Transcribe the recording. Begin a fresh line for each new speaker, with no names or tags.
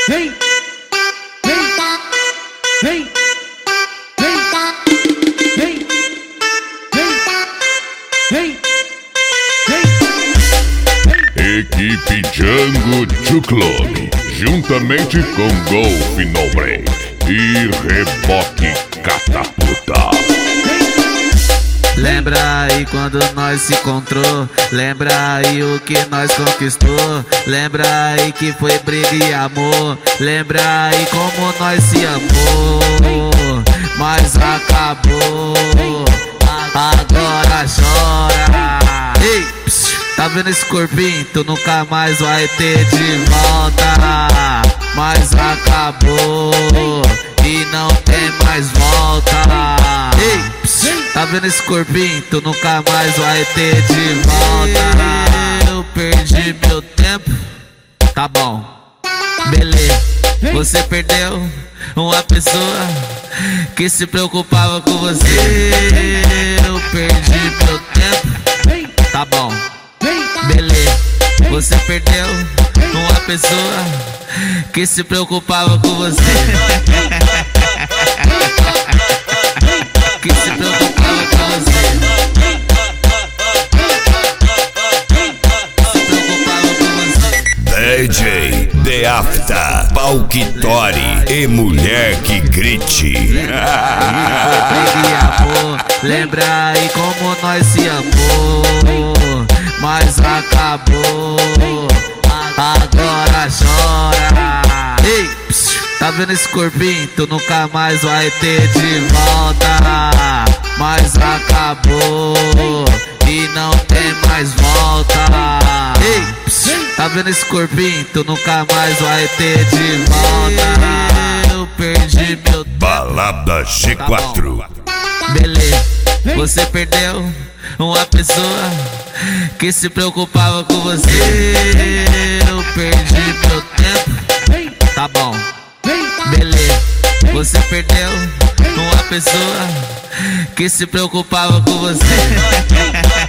vem, vem, vem, vem, vem, vem.
Equipe Django do Clube, juntamente com Golf No Break e Reboque Catapulta.
Lembra aí quando nós se encontrou? Lembra aí o que nós conquistou? Lembra aí que foi briga e amor? Lembra aí como nós se amou? Mas acabou, agora chora. Ei, tá vendo esse corpinho? Tu nunca mais vai ter de volta. Mas acabou e não tem mais volta. Ei, tá vendo esse corpinho? Tu nunca mais vai ter de volta. Eu perdi meu tempo, tá bom, beleza. Você perdeu uma pessoa que se preocupava com você. Eu perdi meu tempo, tá bom, beleza. Você perdeu uma pessoa que se preocupava com você. Que se preocupava com você. Se preocupava com você.
DJ The Afta, Palquitori e Mulher que Grite.
Lembra aí como nós se amou? Mas acabou, agora chora. Ei, tá vendo esse corpinho? Tu nunca mais vai ter de volta. Mas acabou e não tem mais volta. Ei, tá vendo esse corpinho? Tu nunca mais vai ter de volta. Eu perdi meu tempo.
Balada G4.
Beleza, você perdeu uma pessoa que se preocupava com você. Eu perdi meu tempo, tá bom, beleza. Você perdeu uma pessoa que se preocupava com você.